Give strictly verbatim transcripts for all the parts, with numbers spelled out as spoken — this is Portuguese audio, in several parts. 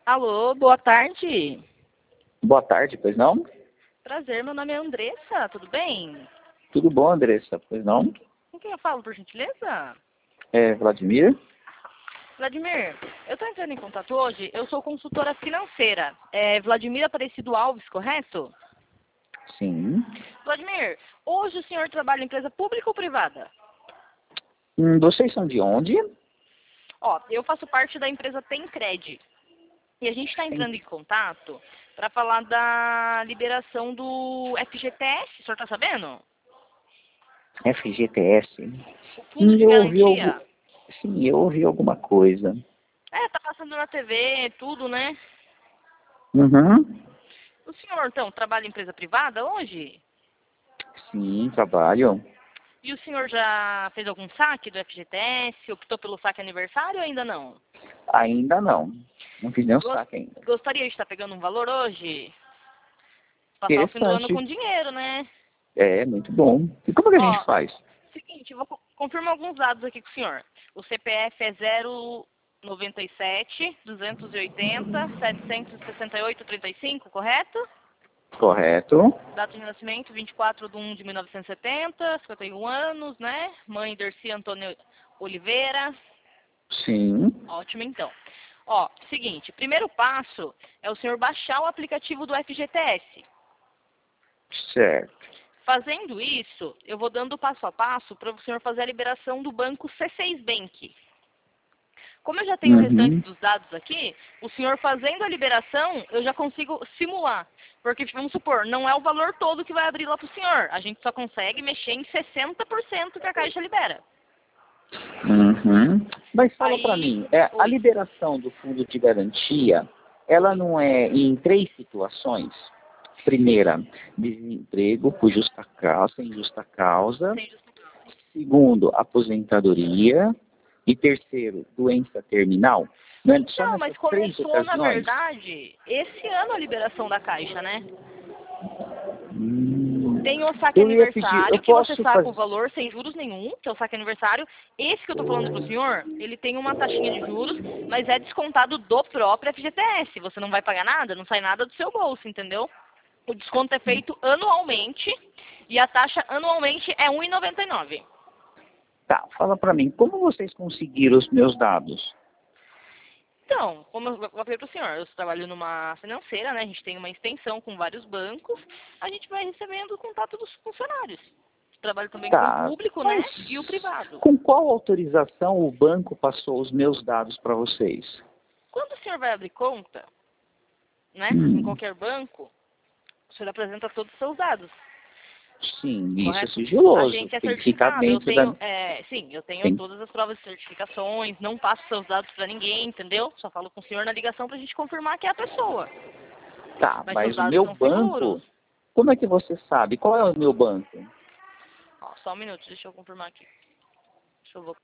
Alô, boa tarde. Boa tarde, pois não? Prazer, meu nome é Andressa, tudo bem? Tudo bom, Andressa, pois não? Com quem eu falo, por gentileza? É Vladimir? Vladimir, eu estou entrando em contato hoje, eu sou consultora financeira. É Vladimir Aparecido Alves, correto? Sim. Vladimir, hoje o senhor trabalha em empresa pública ou privada? Hum, vocês são de onde? Ó, eu faço parte da empresa Temcred. E a gente está entrando em contato para falar da liberação do F G T S, o senhor está sabendo? F G T S? O Fundo Hum, de eu ouvi algum... Garantia. Sim, eu ouvi alguma coisa. É, tá passando na T V, tudo, né? Uhum. O senhor, então, trabalha em empresa privada hoje? Sim, trabalho. E o senhor já fez algum saque do F G T S? Optou pelo saque aniversário ou ainda não? Ainda não. Não fiz nenhum Gos- saque ainda. Gostaria de estar pegando um valor hoje? Passar o fim do ano Interessante. com dinheiro, né? É, muito bom. E como que a gente Ó, faz? seguinte, eu vou co- confirmar alguns dados aqui com o senhor. O C P F é zero noventa e sete, duzentos e oitenta, setecentos e sessenta e oito, trinta e cinco, correto? Correto? Data de nascimento, vinte e quatro de um de mil novecentos e setenta, cinquenta e um anos, né? Mãe, Dercy Antônio Oliveira. Sim. Ótimo, então. Ó, seguinte, primeiro passo é o senhor baixar o aplicativo do F G T S. Certo. Fazendo isso, eu vou dando passo a passo para o senhor fazer a liberação do banco C seis Bank. Como eu já tenho o restante Uhum. dos dados aqui, o senhor fazendo a liberação, eu já consigo simular. Porque, vamos supor, não é o valor todo que vai abrir lá para o senhor. A gente só consegue mexer em sessenta por cento que a Caixa libera. Uhum. Mas fala para Aí, mim, é, a oi. liberação do fundo de garantia, ela Oi. não é em três situações? Primeira, desemprego por justa causa, sem justa causa. Sem justificação. Segundo, aposentadoria. E terceiro, doença terminal. Não é só Então, mas nessas três começou, na ocasiões? verdade, esse ano a liberação da Caixa, né? Hum, Tem o saque eu ia pedir, eu aniversário, que você posso saca o fazer. valor sem juros nenhum, que é o saque aniversário. Esse que eu estou falando para o senhor, ele tem uma taxinha de juros, mas é descontado do próprio F G T S. Você não vai pagar nada, não sai nada do seu bolso, entendeu? O desconto é feito anualmente e a taxa anualmente é um real e noventa e nove centavos. Tá, fala para mim, como vocês conseguiram os meus dados? Então, como eu falei para o senhor, eu trabalho numa financeira, né? A gente tem uma extensão com vários bancos, a gente vai recebendo o contato dos funcionários. Trabalho também com o Tá, público, né? mas E o privado. com qual autorização o banco passou os meus dados para vocês? Quando o senhor vai abrir conta, né, em Hum, qualquer banco, o senhor apresenta todos os seus dados, sim, isso é correto? A sigiloso. gente é Tem que ficar certificado, eu dentro da. tenho, é, sim, eu tenho Tem... todas as provas de certificações, não passo seus dados para ninguém, entendeu? Só falo com o senhor na ligação para a gente confirmar que é a pessoa. Tá, Mas seus mas o dados meu são seguros. banco. Como é que você sabe? Qual é o meu banco? Ó, só um minuto, deixa eu confirmar aqui. Deixa eu ver.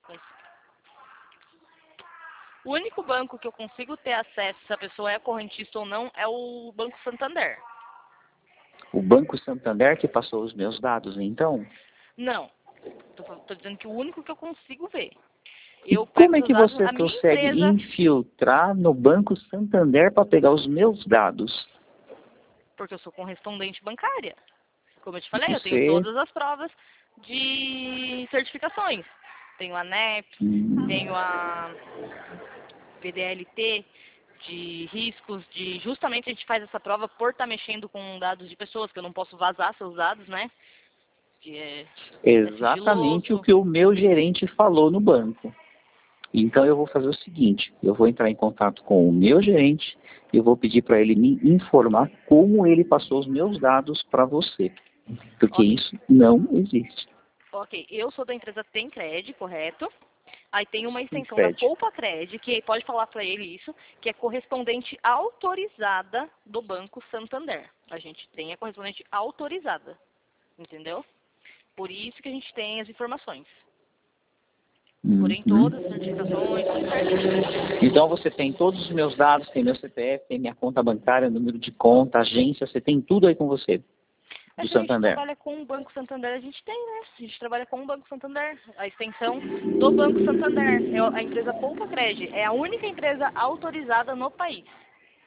O único banco que eu consigo ter acesso se a pessoa é correntista ou não é o Banco Santander. O Banco Santander que passou os meus dados, então? Não, tô, fal- tô dizendo que o único que eu consigo ver. E Eu pego como é seus que dados, você a minha consegue empresa, infiltrar no Banco Santander para pegar os meus dados? porque eu sou correspondente bancária. Como eu te falei, eu tenho Você. todas as provas de certificações. Tenho a N E P, tenho Hum, a P D L T de riscos, de justamente a gente faz essa prova por estar mexendo com dados de pessoas, que eu não posso vazar seus dados, né? Que é, é exatamente o sigiloso. que o meu gerente falou no banco. Então eu vou fazer o seguinte, eu vou entrar em contato com o meu gerente e eu vou pedir para ele me informar como ele passou os meus dados para você, porque Ok, isso não existe. ok. Eu sou da empresa Temcred, correto? Aí tem uma Tem extensão da crédito. PoupaCred, que pode falar para ele isso, que é correspondente autorizada do Banco Santander. A gente tem a correspondente autorizada, entendeu? Por isso que a gente tem as informações. Porém, Uhum. todas as certificações, tudo certinho. Então você tem todos os meus dados, tem meu C P F, tem minha conta bancária, número de conta, agência, você tem tudo aí com você, É do que a gente Santander. trabalha com o Banco Santander, a gente tem, né? A gente trabalha com o Banco Santander, a extensão do Banco Santander. É a empresa PoupaCred, é a única empresa autorizada no país.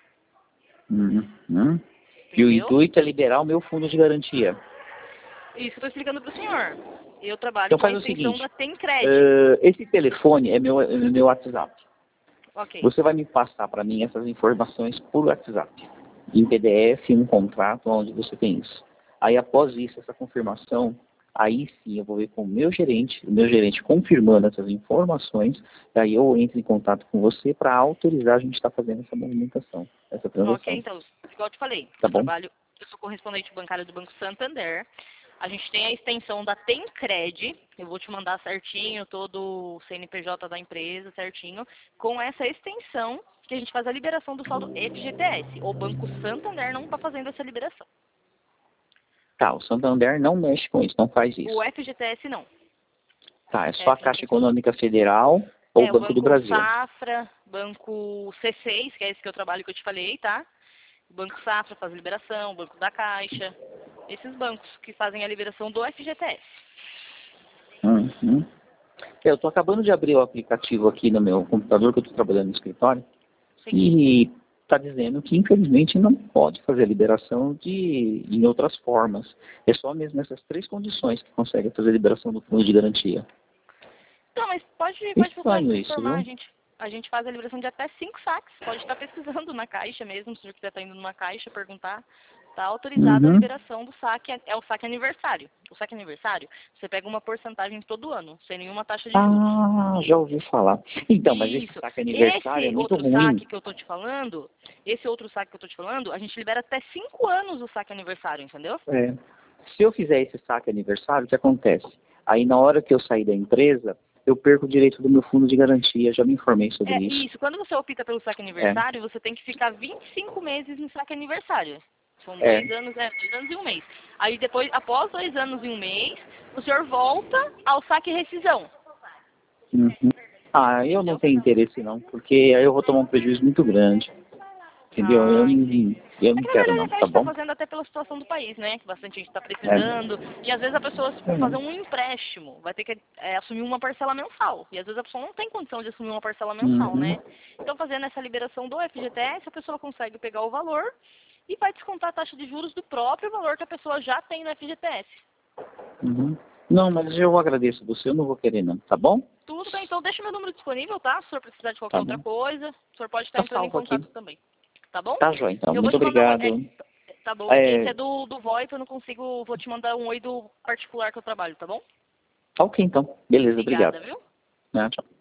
Uhum. Uhum. E o Entendeu? intuito é liberar o meu fundo de garantia. Isso que eu tô explicando pro senhor. Eu trabalho Então com a faz o extensão seguinte, da Tencred. eh, esse telefone é meu, é meu WhatsApp. Ok. Você vai me passar para mim essas informações por WhatsApp, em P D F, um contrato onde você tem isso. Aí após isso, essa confirmação, aí sim eu vou ver com o meu gerente, o meu gerente confirmando essas informações, daí eu entro em contato com você para autorizar a gente estar fazendo essa movimentação, essa Ok, transação. então, igual eu te falei, Tá eu bom? trabalho, eu sou correspondente bancário do Banco Santander. A gente tem a extensão da Tencred, eu vou te mandar certinho todo o C N P J da empresa, certinho. Com essa extensão que a gente faz a liberação do saldo F G T S. O Banco Santander não está fazendo essa liberação. Tá, o Santander não mexe com isso, não faz O isso. F G T S não. Tá, é só a Caixa F G T S. Econômica Federal ou É, o o Banco do Banco Brasil. Safra, Banco C seis, que é esse que eu trabalho que eu te falei, tá? O Banco Safra faz a liberação, o Banco da Caixa. Esses bancos que fazem a liberação do F G T S. Uhum. Eu estou acabando de abrir o aplicativo aqui no meu computador, que eu estou trabalhando no escritório, Sim. e está dizendo que, infelizmente, não pode fazer a liberação de, em outras formas. É só mesmo essas três condições que consegue fazer a liberação do fundo de garantia. Não, mas pode, pode procurar se Estranho isso, informar, a viu? gente, a gente faz a liberação de até cinco saques. Pode estar pesquisando na caixa mesmo, se você quiser estar indo numa caixa, perguntar. Está autorizada a Uhum. liberação do saque, é o saque aniversário. O saque aniversário, você pega uma porcentagem todo ano, sem nenhuma taxa de juros. Ah, já ouvi falar. Então, mas esse Isso. saque aniversário é Esse muito outro ruim. saque que eu tô te falando, esse outro saque que eu tô te falando, a gente libera até cinco anos o saque aniversário, entendeu? É. Se eu fizer esse saque aniversário, o que acontece? Aí, na hora que eu sair da empresa, eu perco o direito do meu fundo de garantia. Já me informei sobre É isso. isso. Quando você opta pelo saque É. aniversário, você tem que ficar vinte e cinco meses no saque aniversário. São É. dois anos, é, dois anos e um mês. Aí depois, após dois anos e um mês, o senhor volta ao saque rescisão. Uhum. Ah, eu não Entendeu? tenho interesse não, porque aí eu vou tomar um prejuízo muito grande. Entendeu? Eu Ah, não, entendi. eu É não que na quero verdade não, a tá gente está bom? fazendo até pela situação do país, né? Que bastante gente está É. precisando. E às vezes a pessoa, se for fazer É. um empréstimo, vai ter que é, assumir uma parcela mensal. E às vezes a pessoa não tem condição de assumir uma parcela mensal, Uhum. né? Então fazendo essa liberação do F G T S, a pessoa consegue pegar o valor e vai descontar a taxa de juros do próprio valor que a pessoa já tem no F G T S. Uhum. Não, mas eu agradeço você, eu não vou querer não, tá bom? Tudo bem, então deixa meu número disponível, tá? Se o senhor precisar de qualquer Tá outra bom. coisa, o senhor pode estar Tá entrando em salvo aqui. contato também. Tá bom? Tá, joia, então. Eu vou Muito te mandar um... obrigado. É, tá bom, esse É, é do, do VoIP, eu não consigo... Vou te mandar um oi do particular que eu trabalho, tá bom? tá ok, então. Beleza, obrigado. Obrigada, viu? Né, tchau.